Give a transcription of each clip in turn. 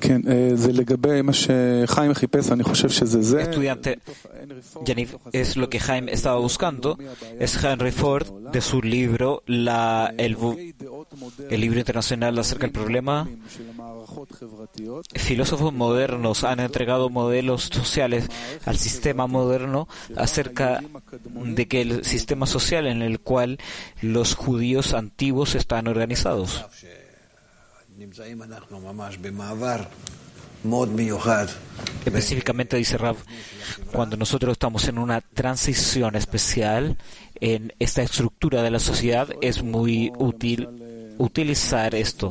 Estudiante Yaniv, es lo que Haim estaba buscando. Es Henry Ford, de su libro, el libro internacional acerca del problema. Filósofos modernos han entregado modelos sociales al sistema moderno acerca de que el sistema social en el cual los judíos antiguos están organizados. Específicamente, dice Rav, cuando nosotros estamos en una transición especial en esta estructura de la sociedad, es muy útil utilizar esto.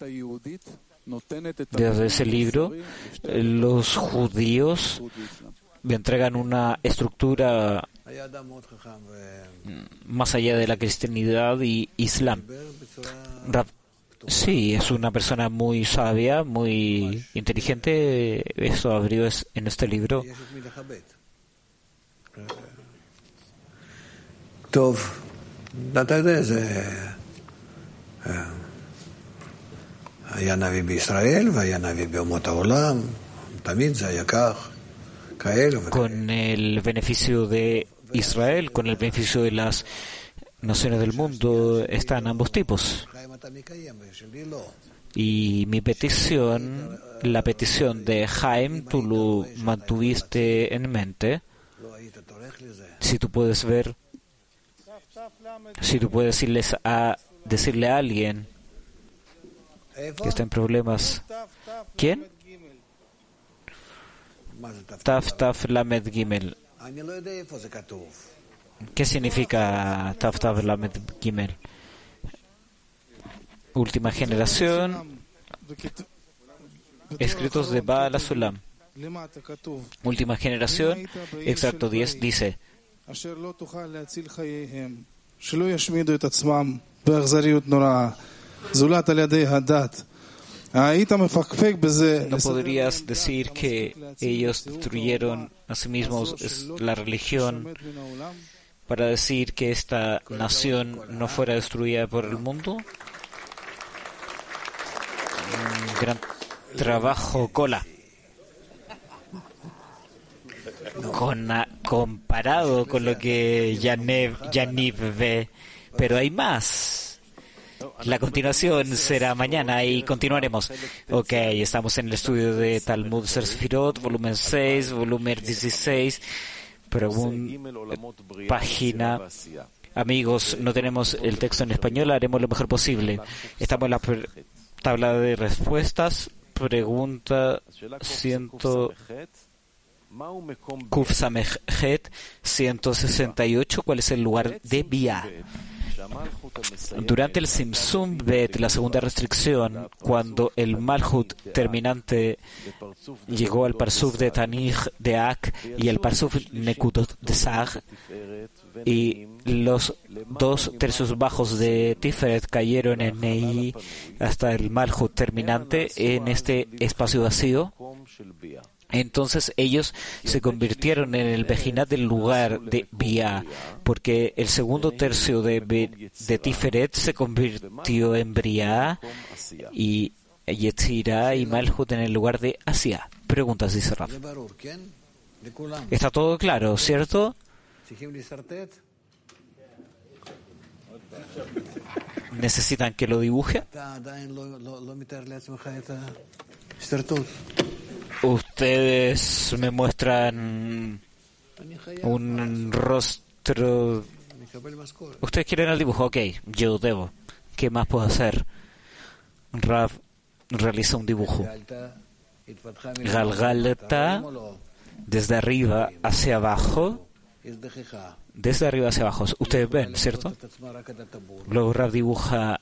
Desde ese libro, los judíos le entregan una estructura más allá de la cristianidad y Islam. Rav, sí, es una persona muy sabia, muy inteligente. Esto abrió en este libro. Con el beneficio de Israel, con el beneficio de las naciones del mundo, están ambos tipos. Y mi petición, la petición de Haim, tú lo mantuviste en mente. Si tú puedes ver, si tú puedes decirle a alguien que está en problemas. ¿Quién? Taf Taf Lamed Gimel. ¿Qué significa Taf Taf Lamed Gimel? Última generación, escritos de Baal HaSulam. Última generación, extracto 10, dice: no podrías decir que ellos destruyeron a sí mismos la religión para decir que esta nación no fuera destruida por el mundo. Un gran trabajo, Cola. Comparado con lo que Yaniv ve, pero hay más. La continuación será mañana y continuaremos. Ok, estamos en el estudio de Talmud Ser Sefirot, volumen 6, volumen 16, página. Amigos, no tenemos el texto en español, haremos lo mejor posible. Estamos en la tabla de respuestas, pregunta 100. Kuf Samechet 168, ¿cuál es el lugar de Bia? Durante el Simsum Bet, la segunda restricción, cuando el Malhut terminante llegó al Parsuf de Tanij de Ak y el Parsuf Nekudot de Sag, y los 2 tercios bajos de Tiferet cayeron en Nei hasta el Malhut terminante en este espacio vacío, entonces ellos se convirtieron en el Bejinat del lugar de Bia, porque el segundo tercio de Tiferet se convirtió en Bria y Yetzirah y Malhut en el lugar de Asia. Preguntas, dice Raf. Está todo claro, ¿cierto? ¿Necesitan que lo dibuje? Ustedes me muestran un rostro. Ustedes quieren el dibujo, ok, yo debo. ¿Qué más puedo hacer? Rav realiza un dibujo. Galgalta, desde arriba hacia abajo. Desde arriba hacia abajo. Ustedes ven, ¿cierto? Luego Rav dibuja.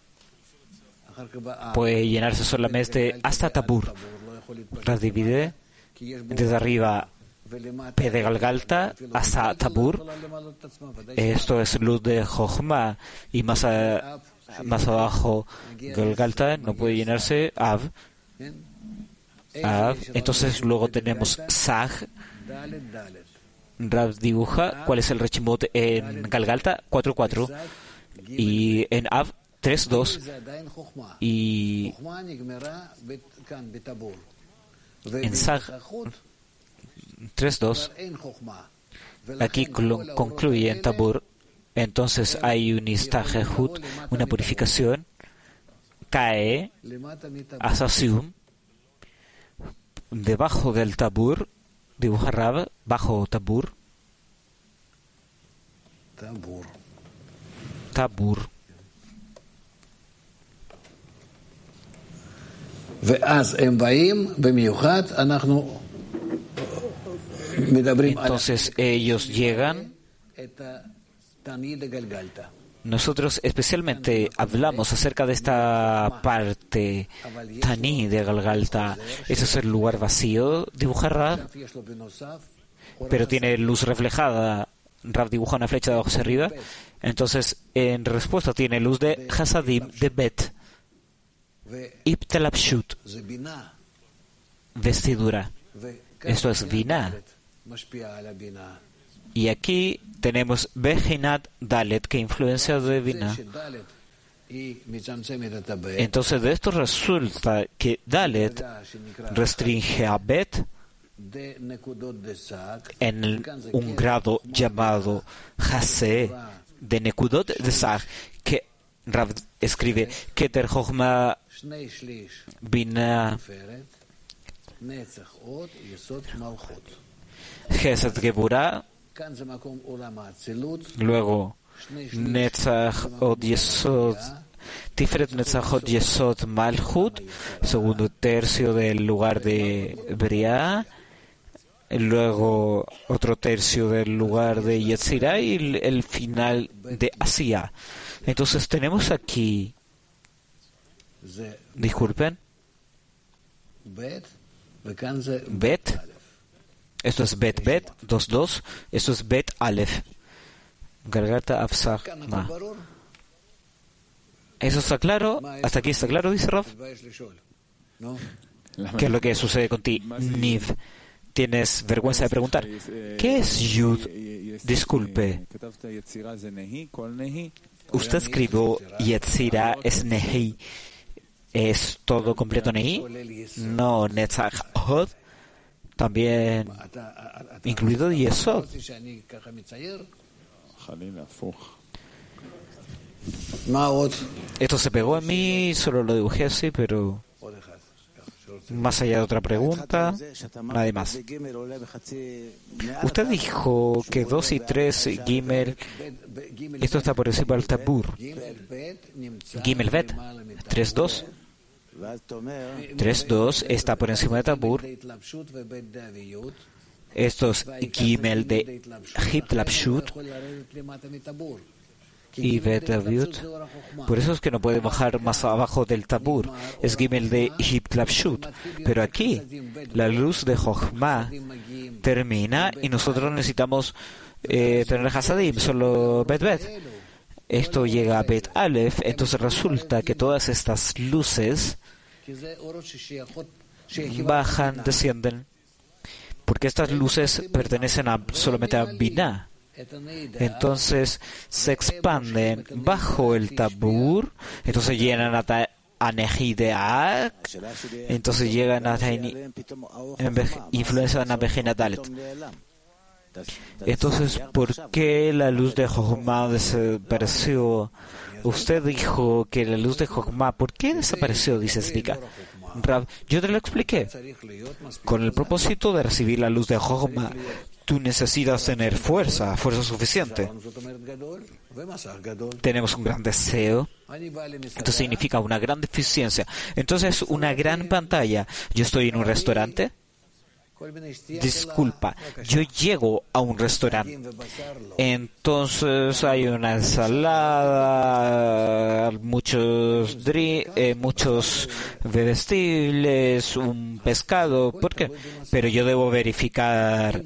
Puede llenarse solamente hasta Tabur. Rav divide desde arriba P de Galgalta hasta Tabur. Esto es luz de Jochma. Y más abajo Galgalta no puede llenarse Av. Entonces luego tenemos Sag. Rav dibuja cuál es el Rechimot en Galgalta, 4-4, y en Av 3-2, y En Sag 3.2, aquí concluye en Tabur, entonces hay un istahehut, una purificación, cae a Sasium, debajo del Tabur, dibuja Rab, bajo Tabur, Tabur. Entonces ellos llegan. Nosotros especialmente hablamos acerca de esta parte Tani de Galgalta. Ese es el lugar vacío, dibuja Rab, pero tiene luz reflejada. Rab dibuja una flecha de abajo hacia arriba. Entonces, en respuesta tiene luz de Hasadim, de Bet, Ibtelapshut, vestidura. Esto es Binah. Y aquí tenemos Bejinat Dalet, que influencia de Binah. Entonces de esto resulta que Dalet restringe a Bet en un grado llamado Hase de Nekudot de Sag, que Rav escribe Keter Chochma Binah Gesed Geburah, luego Netzach Od Yesod, Tiferet Netzach Od Yesod Malchut, segundo tercio del lugar de Briah, luego otro tercio del lugar de Yetzirah y el final de Asiya. Entonces tenemos aquí, disculpen, Bet, esto es Bet 2.2, esto es Bet Aleph, Galgalta Afsach Ma. ¿Eso está claro? ¿Hasta aquí está claro? Dice Rav. ¿Qué es lo que sucede con ti, Niv? ¿Tienes vergüenza de preguntar? ¿Qué es Yud? Disculpe. Usted escribió Yetzirah es Nehi. ¿Es todo completo Nehi? No, Netzach Hod. También incluido Yesod. Esto se pegó en mí, solo lo dibujé así, pero más allá de otra pregunta, nadie más. Usted dijo que 2 y 3 Gimel, esto está por encima del Tabur. Gimel Bet 3.2. 3.2 está por encima de Tabur. Estos Gimel de Hibtlapshut y Bet Daviut. Por eso es que no puede bajar más abajo del Tabur. Es Gimel de Hibtlapshut. Pero aquí la luz de Jochma termina y nosotros necesitamos tener Hasadim, solo Bet. Esto llega a Bet Aleph, entonces resulta que todas estas luces bajan, descienden, porque estas luces pertenecen solamente a Binah. Entonces se expanden bajo el Tabur, entonces llegan a Nehi de Ak, entonces llegan a influencian a Bejinat Dalet. Entonces, ¿por qué la luz de Jochma desapareció? Usted dijo que la luz de Jochma, ¿por qué desapareció? Dice Zvika. Rav, yo te lo expliqué. Con el propósito de recibir la luz de Jochma, tú necesitas tener fuerza suficiente. Tenemos un gran deseo. Esto significa una gran deficiencia. Entonces, una gran pantalla. Yo estoy en un restaurante. Disculpa, yo llego a un restaurante, entonces hay una ensalada, muchos bebestibles, un pescado. ¿Por qué? Pero yo debo verificar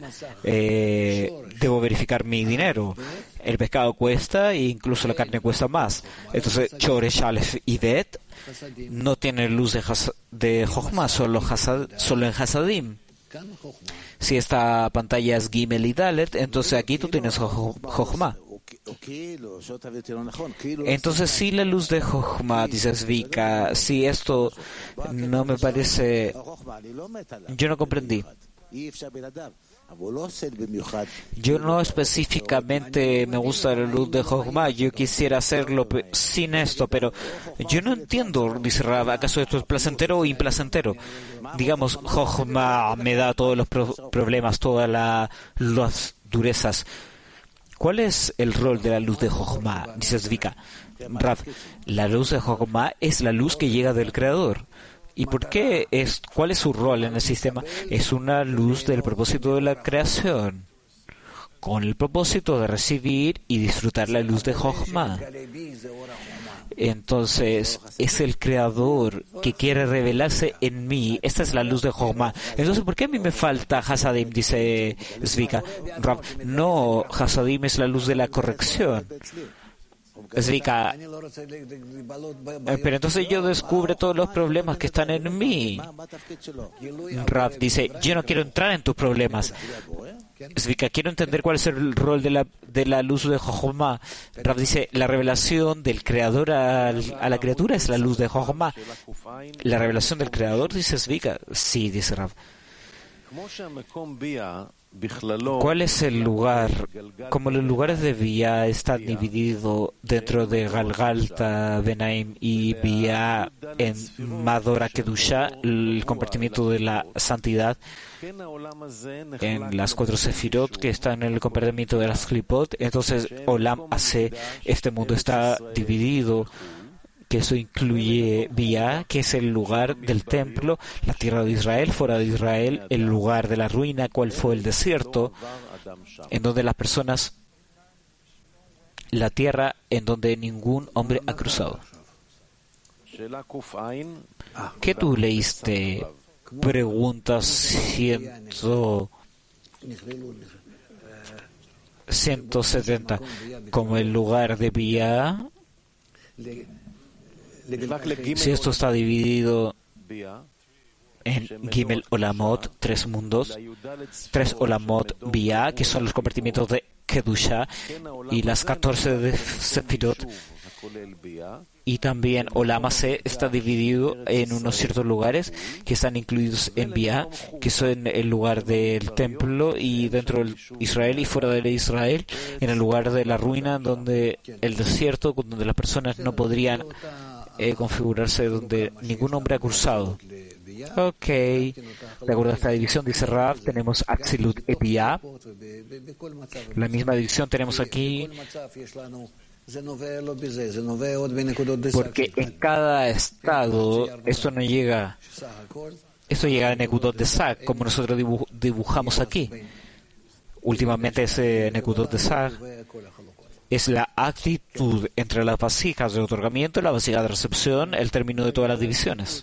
mi dinero. El pescado cuesta e incluso la carne cuesta más. Entonces, Choresh Aleph y Bet no tienen luz de Jochma, solo en Hasadim. Si esta pantalla es Gimel y Dalet, entonces aquí tú tienes Jochma. Entonces, sí, la luz de Jochma, dice Zvika, si esto no me parece, yo no comprendí. Yo no específicamente me gusta la luz de Jochma, yo quisiera hacerlo sin esto, pero yo no entiendo, dice Rab, ¿acaso esto es placentero o implacentero? Digamos, Jochma me da todos los problemas, todas las durezas. ¿Cuál es el rol de la luz de Jochma? Dice Zvika. Rab, la luz de Jochma es la luz que llega del Creador. ¿Y cuál es su rol en el sistema? Es una luz del propósito de la creación, con el propósito de recibir y disfrutar la luz de Jochma. Entonces, es el Creador que quiere revelarse en mí. Esta es la luz de Jochma. Entonces, ¿por qué a mí me falta Hasadim? Dice Zvika. No, Hasadim es la luz de la corrección. Zvika, pero entonces yo descubro todos los problemas que están en mí. Rab dice, yo no quiero entrar en tus problemas. Zvika, quiero entender cuál es el rol de la luz de Jochma. Rab dice, la revelación del Creador a la criatura es la luz de Jochma. La revelación del Creador, dice Zvika. Sí, dice Rab. ¿Cuál es el lugar? Como los lugares de Bia están divididos dentro de Galgalta, Benaim y Bia en Madora Kedusha, el compartimiento de la santidad, en las 4 Sefirot que están en el compartimiento de las Klipot, entonces Olam hace, este mundo está dividido, que eso incluye Bia, que es el lugar del templo, la tierra de Israel, fuera de Israel, el lugar de la ruina, cuál fue el desierto, en donde las personas, la tierra en donde ningún hombre ha cruzado. ¿Qué tú leíste? Pregunta 170. Como el lugar de Bia. Si esto está dividido en Gimel Olamot, 3 mundos, 3 Olamot Bia, que son los compartimientos de Kedusha, y las 14 de Sefirot, y también Olam Aseh está dividido en unos ciertos lugares que están incluidos en Bia, que son el lugar del templo y dentro de Israel y fuera de Israel, en el lugar de la ruina, donde el desierto, donde las personas no podrían configurarse, donde ningún hombre ha cruzado. Ok, de acuerdo a esta división, dice Rav, tenemos Atzilut y Bia. La misma división tenemos aquí, porque en cada estado esto no llega, esto llega a Nekudot de Sag, como nosotros dibujamos aquí. Últimamente ese Nekudot de Sag es la actitud entre las vasijas de otorgamiento y la vasija de recepción, el término de todas las divisiones.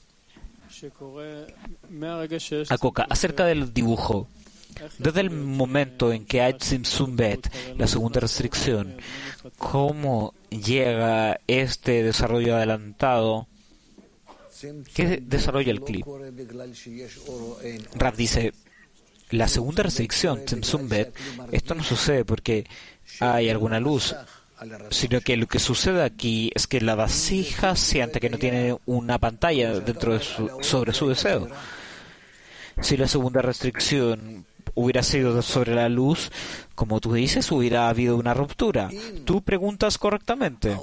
Akoka, acerca del dibujo. Desde el momento en que hay Tzimtzum Bet, la segunda restricción, ¿cómo llega este desarrollo adelantado? ¿Qué desarrolla el clip? Rav dice, la segunda restricción, Tzimtzum Bet, esto no sucede porque hay alguna luz, sino que lo que sucede aquí es que la vasija siente que no tiene una pantalla sobre su deseo. Si la segunda restricción hubiera sido sobre la luz, como tú dices, hubiera habido una ruptura. Tú preguntas correctamente.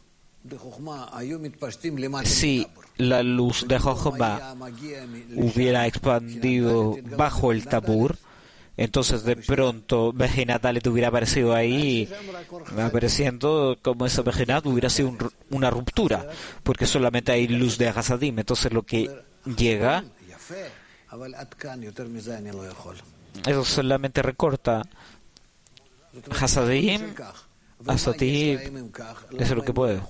Si la luz de Jochma hubiera expandido bajo el tabur, entonces de pronto Bejinat Dalet hubiera aparecido ahí, apareciendo como esa Bejinat hubiera sido una ruptura, porque solamente hay luz de Hasadim. Entonces lo que llega, eso solamente recorta Hasadim, Hasadim, eso es lo que puede.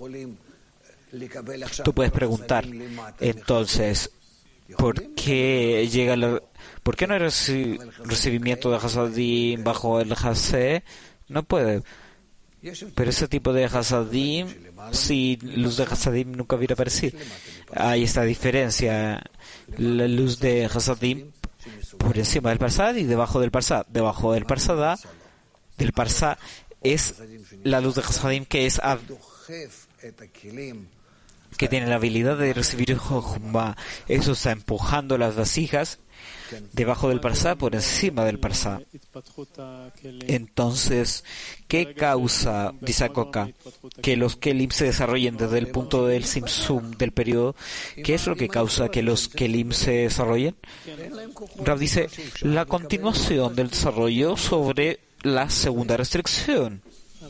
Tú puedes preguntar, entonces, ¿por qué no hay recibimiento de Hasadim bajo el Hasé? No puede. Pero ese tipo de Hasadim, si luz de Hasadim nunca hubiera aparecido. Hay esta diferencia. La luz de Hasadim por encima del Parsad y debajo del Parsad. Debajo del Parsad, es la luz de Hasadim que tiene la habilidad de recibir Jochma. Eso está empujando las vasijas debajo del Parsá, por encima del Parsá. Entonces, ¿qué causa, dice Akoka, que los Kelim se desarrollen desde el punto del Simsum del periodo? ¿Qué es lo que causa que los Kelim se desarrollen? Rav dice, la continuación del desarrollo sobre la segunda restricción.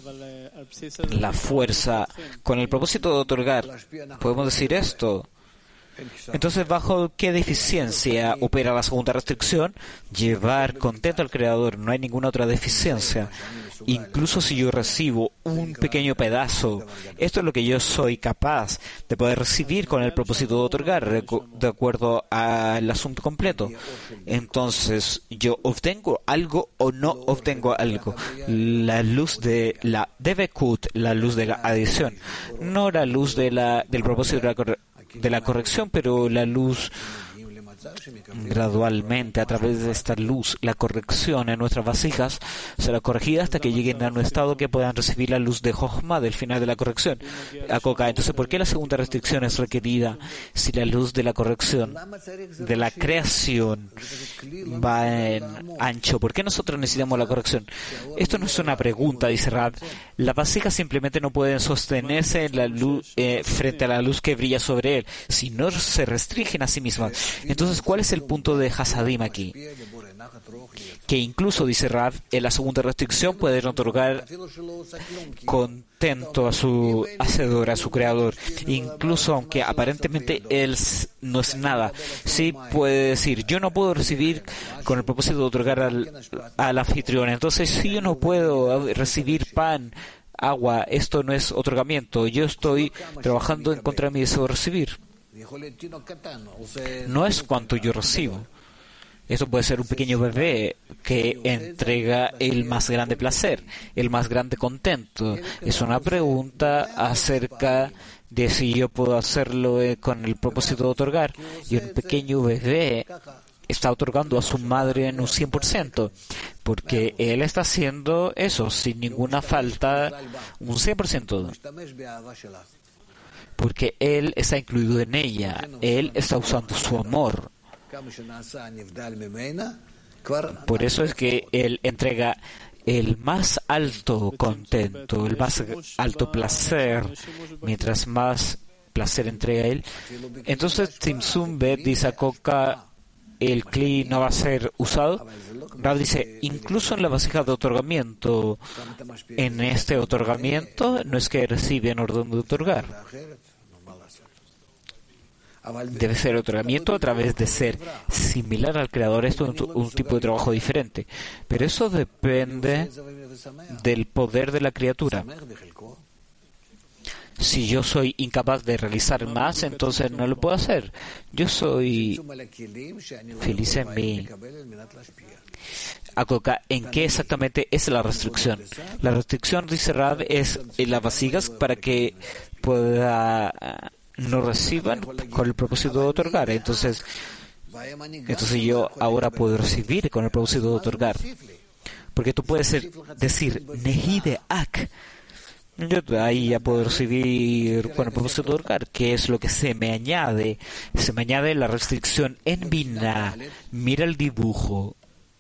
La fuerza, con el propósito de otorgar. ¿Podemos decir esto? Entonces, ¿bajo qué deficiencia opera la segunda restricción? Llevar contento al Creador. No hay ninguna otra deficiencia. Incluso si yo recibo un pequeño pedazo, esto es lo que yo soy capaz de poder recibir con el propósito de otorgar, de acuerdo al asunto completo. Entonces, ¿yo obtengo algo o no obtengo algo? La luz de la Devekut, la luz de la adición, no la luz del propósito de la corrección, pero la luz gradualmente, a través de esta luz, la corrección en nuestras vasijas será corregida hasta que lleguen a un estado que puedan recibir la luz de Jochma del final de la corrección. Entonces, ¿por qué la segunda restricción es requerida si la luz de la corrección, de la creación, va en ancho? ¿Por qué nosotros necesitamos la corrección? Esto no es una pregunta, dice Rab. Las vasijas simplemente no pueden sostenerse en la luz, frente a la luz que brilla sobre él, si no se restringen a sí mismas. Entonces, ¿cuál es el punto de Hasadim aquí? Que incluso, dice Rav, en la segunda restricción pueden otorgar contento a su hacedor, a su creador. Incluso aunque aparentemente él no es nada, sí puede decir, yo no puedo recibir con el propósito de otorgar al anfitrión. Entonces, si yo no puedo recibir pan, agua, esto no es otorgamiento. Yo estoy trabajando en contra de mi deseo de recibir. No es cuanto yo recibo. Esto puede ser un pequeño bebé que entrega el más grande placer, el más grande contento. Es una pregunta acerca de si yo puedo hacerlo con el propósito de otorgar. Y un pequeño bebé está otorgando a su madre en un 100%, porque él está haciendo eso sin ninguna falta, un 100%. Porque él está incluido en ella, él está usando su amor. Por eso es que él entrega el más alto contento, el más alto placer, mientras más placer entrega él. Entonces, Tzimtzum Bet dice a Koka, el Kli no va a ser usado. Rab dice, incluso en la vasija de otorgamiento, en este otorgamiento no es que recibe en orden de otorgar. Debe ser otorgamiento a través de ser similar al Creador. Esto es un tipo de trabajo diferente. Pero eso depende del poder de la criatura. Si yo soy incapaz de realizar más, entonces no lo puedo hacer. Yo soy feliz en mí. ¿En qué exactamente es la restricción? La restricción, dice Rab, es en las vasijas para que no reciban con el propósito de otorgar. Entonces yo ahora puedo recibir con el propósito de otorgar. Porque tú puedes decir, Nehi de Ak. Yo ahí ya puedo recibir con el propósito de otorgar, que es lo que se me añade. Se me añade la restricción en Binah. Mira el dibujo.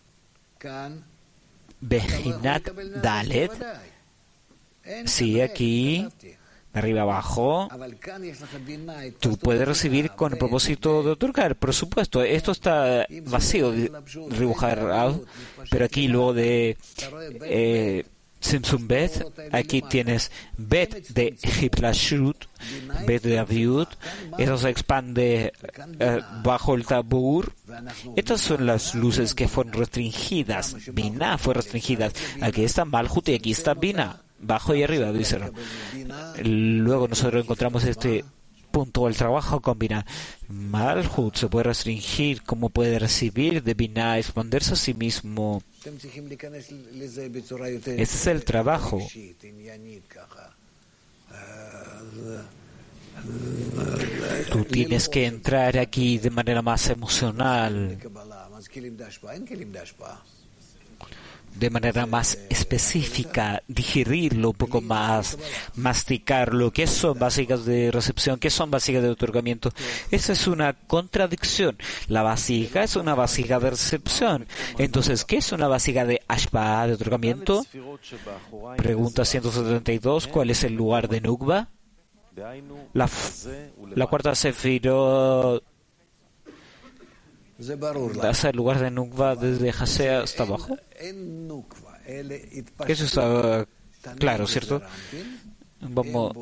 Bejinat Dalet. Sí, aquí, de arriba abajo, tú puedes recibir con el propósito de otorgar. Por supuesto, esto está vacío de dibujar, pero aquí luego de Tzimtzum Bet, aquí tienes Bet de Hiplashut, Bet de Aviut, eso se expande bajo el Tabur. Estas son las luces que fueron restringidas. Binah fue restringida. Aquí está Malhut y aquí está Binah, bajo y arriba, dice. Luego nosotros encontramos este punto, el trabajo con Binah. Malhut se puede restringir, como puede recibir de Binah, expandirse a sí mismo. Ese es el trabajo. Tú tienes que entrar aquí de manera más emocional. de manera más específica, digerirlo un poco más, masticarlo. ¿Qué son básicas de recepción? ¿Qué son básicas de otorgamiento? Esa es una contradicción. La vasija es una vasija de recepción. Entonces, ¿qué es una vasija de ashpa, de otorgamiento? Pregunta 172. ¿Cuál es el lugar de Nukva? La cuarta sefirot hace el lugar de Nukva desde Hasea hasta abajo. Eso está claro, ¿cierto? Vamos,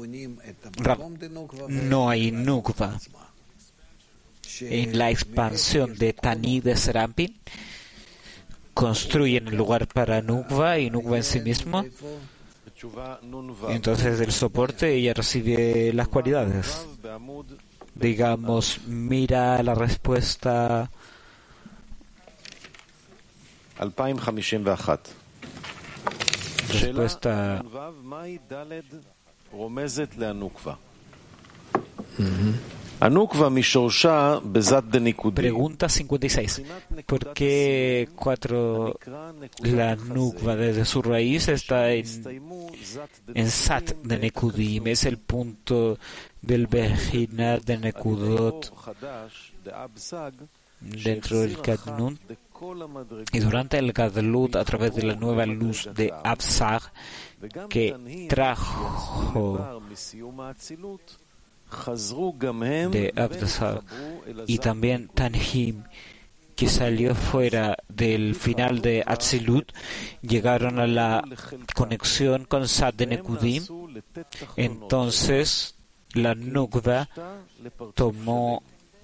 no hay Nukva. En la expansión de Tani de Serampin construyen el lugar para Nukva y Nukva en sí mismo. Entonces el soporte ella recibe las cualidades. Digamos, mira la respuesta 2051. Respuesta Pregunta 56. ¿Por qué la Nukva desde su raíz está en Sat de Nekudim? Es el punto del Bejinat de Nekudot dentro del Kadnun. Y durante el Gadlut, a través de la nueva luz de Absag, que trajo de Absag, y también Tanhim, que salió fuera del final de Atzilut, llegaron a la conexión con Sat de Nekudim. Entonces, la Nukva tomó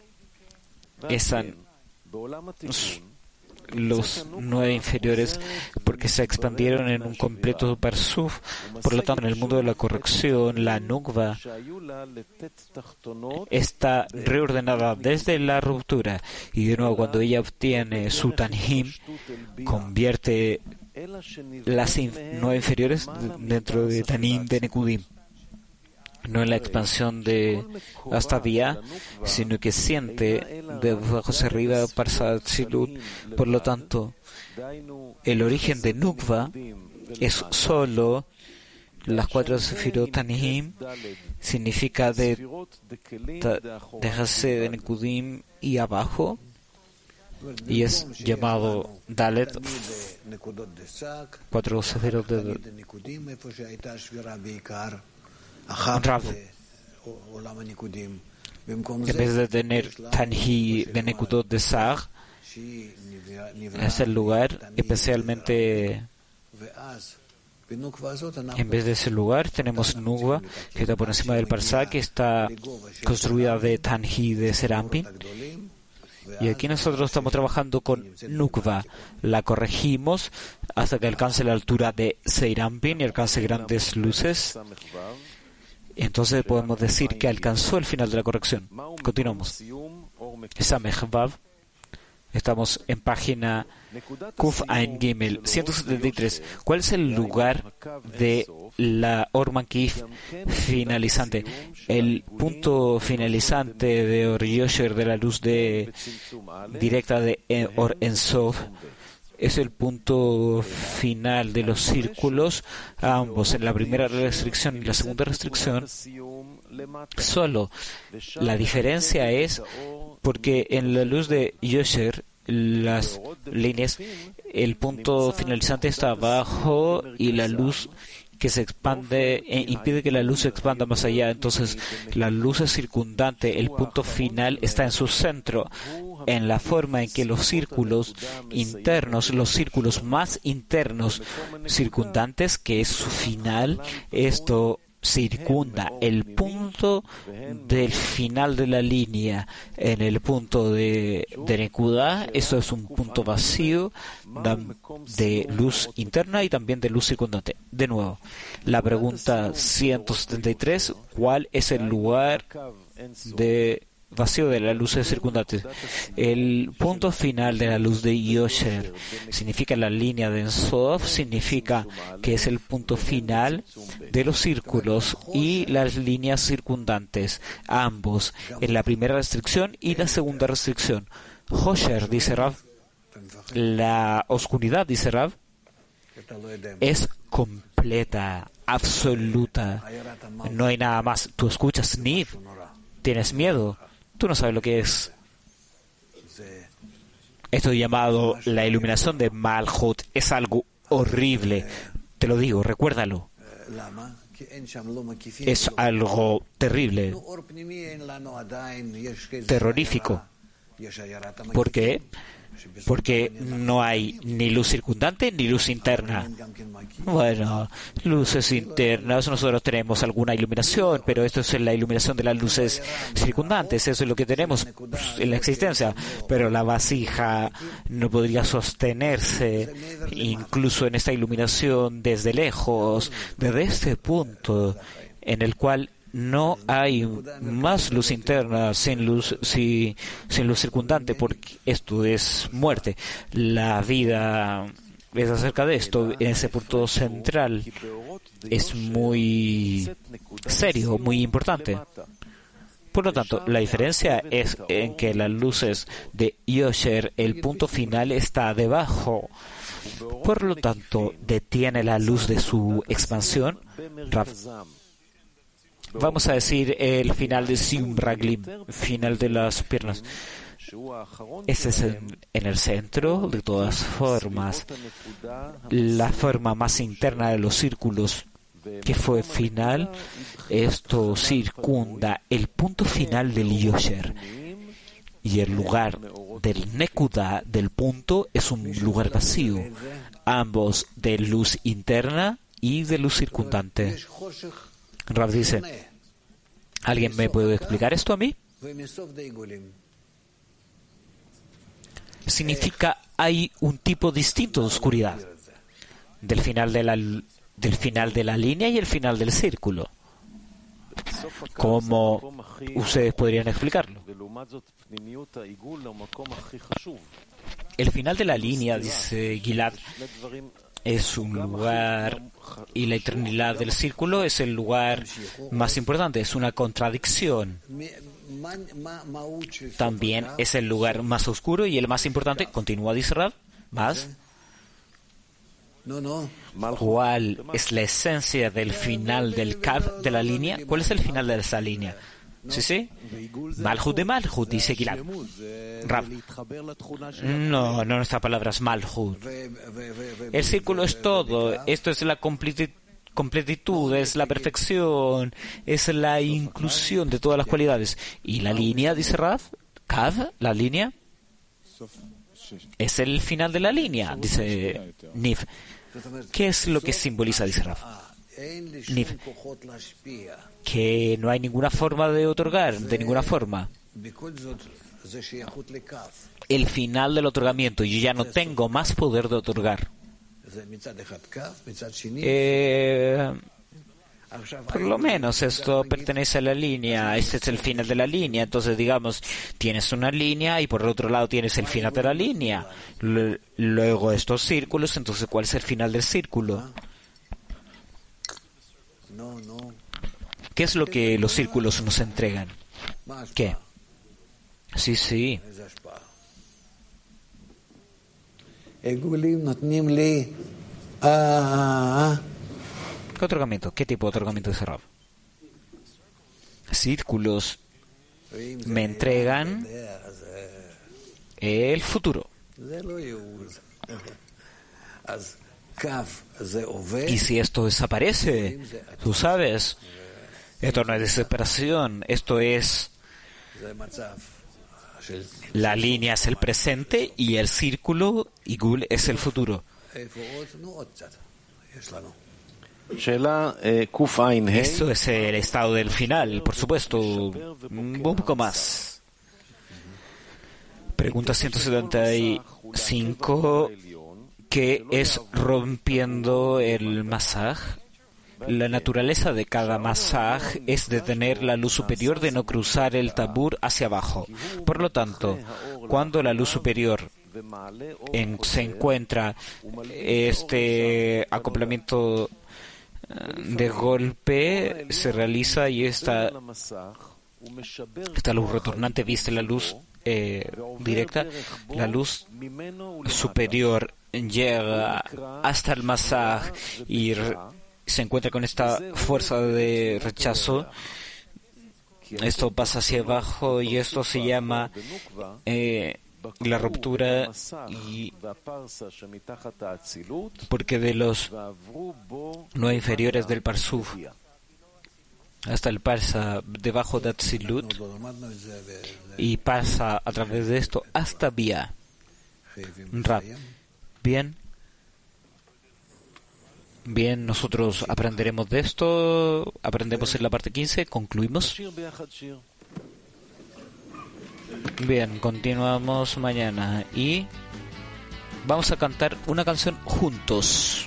los 9 inferiores porque se expandieron en un completo Parsuf. Por lo tanto, en el mundo de la corrección, la Nukva está reordenada desde la ruptura, y de nuevo cuando ella obtiene su Tanhim, convierte las 9 inferiores dentro de Tanim de Nekudim, no en la expansión de hasta día, sino que siente de abajo hacia arriba para Tzilut. Por lo tanto, el origen de Nukva es solo las 4 sefirot Tanihim, significa de Hase de Nekudim y abajo, y es llamado Dalet, 4 sefirot de Rav. En vez de tener Tanhi de Nekudot de Sag, es el lugar especialmente. En vez de ese lugar tenemos Nukva, que está por encima del Parsá, que está construida de Tanhi de Serampin. Y aquí nosotros estamos trabajando con Nukva. La corregimos hasta que alcance la altura de Seirampin y alcance grandes luces. Entonces podemos decir que alcanzó el final de la corrección. Continuamos. Samech Vav. Estamos en página Kuf Ain Gimel 173. ¿Cuál es el lugar de la Orman Kif finalizante? El punto finalizante de Or Yosher, de la luz directa de Or Ensof, es el punto final de los círculos, ambos en la primera restricción y la segunda restricción. Solo la diferencia es porque en la luz de Yosher, las líneas, el punto finalizante está abajo y la luz que se expande impide que la luz se expanda más allá. Entonces la luz es circundante, el punto final está en su centro, en la forma en que los círculos internos, los círculos más internos circundantes, que es su final, esto circunda el punto del final de la línea en el punto de Nekuda. Eso es un punto vacío de luz interna y también de luz circundante. De nuevo, la pregunta 173, ¿cuál es el lugar de vacío de las luces circundantes? El punto final de la luz de Yosher significa la línea de Ensof, significa que es el punto final de los círculos y las líneas circundantes, ambos en la primera restricción y la segunda restricción. Hosher, dice Rav, la oscuridad, dice Rav, es completa, absoluta. No hay nada más. Tú escuchas Niv, tienes miedo. Tú no sabes lo que es. Esto llamado la iluminación de Malhut es algo horrible. Te lo digo, recuérdalo. Es algo terrible, terrorífico. ¿Por qué? Porque no hay ni luz circundante ni luz interna. Bueno, luces internas, nosotros tenemos alguna iluminación, pero esto es la iluminación de las luces circundantes, eso es lo que tenemos en la existencia. Pero la vasija no podría sostenerse incluso en esta iluminación desde lejos, desde este punto en el cual no hay más luz interna sin luz circundante, porque esto es muerte. La vida es acerca de esto. En ese punto central es muy serio, muy importante. Por lo tanto, la diferencia es en que las luces de Yosher, el punto final está debajo. Por lo tanto, detiene la luz de su expansión. Vamos a decir el final de Sium Raglim, final de las piernas. Ese es en el centro, de todas formas, la forma más interna de los círculos, que fue final. Esto circunda el punto final del Yosher. Y el lugar del Nekuda, del punto, es un lugar vacío, ambos de luz interna y de luz circundante. Rav dice, ¿alguien me puede explicar esto a mí? Significa hay un tipo distinto de oscuridad del final de la línea y el final del círculo. ¿Cómo ustedes podrían explicarlo? El final de la línea, dice Gilad, es un lugar, y la eternidad del círculo es el lugar más importante, es una contradicción. También es el lugar más oscuro y el más importante. Continúa, dice Rav, más. ¿Cuál es la esencia del final del Kav de la línea? ¿Cuál es el final de esa línea? ¿Sí? Malhut de Malhut, dice Gilad. Rav. No, nuestra palabra es Malhut. El círculo es todo. Esto es la completitud, es la perfección, es la inclusión de todas las cualidades. Y la línea, dice Rav, Kav, la línea, es el final de la línea, dice Niv. ¿Qué es lo que simboliza, dice Rav? Niv, que no hay ninguna forma de otorgar, de ninguna forma. El final del otorgamiento, yo ya no tengo más poder de otorgar. Por lo menos esto pertenece a la línea, este es el final de la línea. Entonces, digamos, tienes una línea y por el otro lado tienes el final de la línea. Luego estos círculos, entonces, ¿cuál es el final del círculo? ¿Qué es lo que los círculos nos entregan? ¿Qué? Sí. ¿Qué otorgamiento? ¿Qué tipo de otorgamiento es Rav? Círculos me entregan el futuro. Y si esto desaparece, tú sabes, esto no es desesperación, esto es la línea es el presente y el círculo Igul es el futuro. Esto es el estado del final, por supuesto, un poco más. Pregunta 175, ¿qué es rompiendo el masaj? La naturaleza de cada masaj es detener la luz superior de no cruzar el tabur hacia abajo. Por lo tanto, cuando la luz superior se encuentra este acoplamiento de golpe, se realiza y esta luz retornante, viste la luz directa, la luz superior llega hasta el Masaj y se encuentra con esta fuerza de rechazo, esto pasa hacia abajo y esto se llama la ruptura, y porque de los no inferiores del Parsuf hasta el Parsa debajo de Atzilut y pasa a través de esto hasta Bia. Rab. Bien, nosotros aprenderemos de esto, aprendemos en la parte 15, concluimos. Bien, continuamos mañana y vamos a cantar una canción juntos.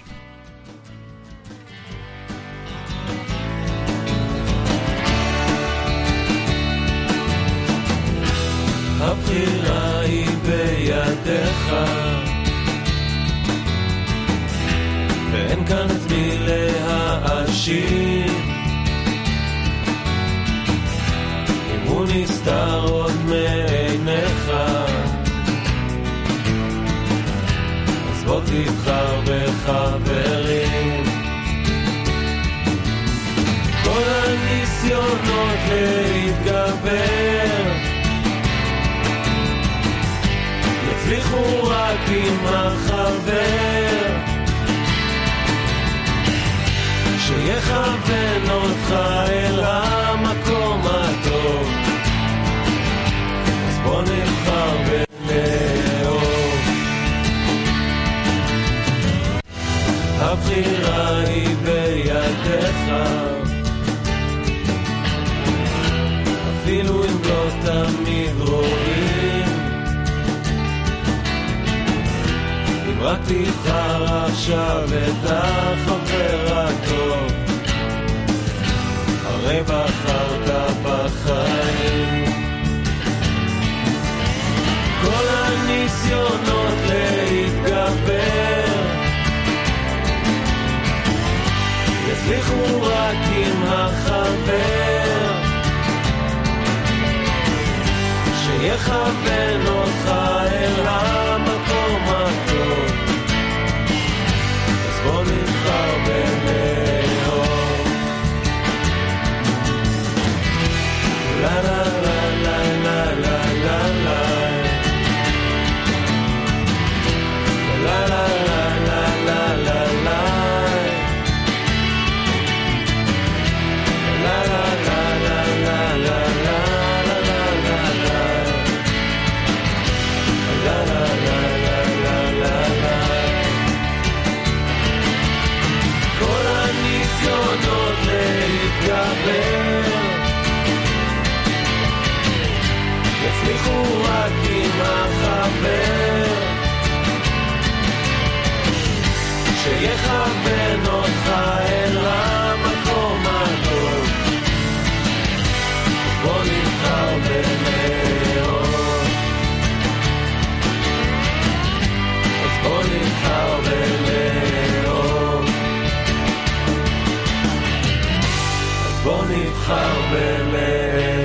הבחירה היא בידיך ואין כאן את מי להאשים אם הוא נסתר עוד מעיניך אז בוא תבחר בחברים כל הניסיונות להתגבר יצליחו רק עם החבר שיכוון אותך אל המקום הטוב אז בוא נבחר בלאהוב הבחירה היא בידיך אפילו אם לא תמיד רואים רק תבחר עכשיו את החבר הטוב הרי בחרת בחיים כל הניסיונות להתגבר יצליחו רק עם החבר שיכוון אותך אל המקום הטוב אז בוא נבחר בלאהוב לה לה לה לה לה לה לה לה לה לה לה לה יצליחו רק עם החבר שיכוון אותך אל המקום הטוב בוא נבחר בלאהוב אז בוא נבחר בלאהוב אז בוא נבחר בלאהוב